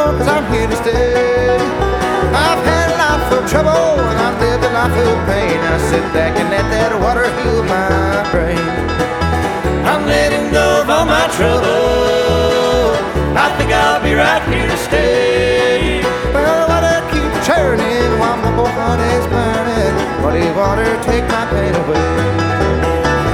'cause I'm here to stay. I've had a life of trouble and I've lived a life of pain. I sit back and let that water heal my brain. I'm letting go of all my trouble. I think I'll be right here to stay. Well, the water keeps churning while my heart is burning. Holy water, take my pain away.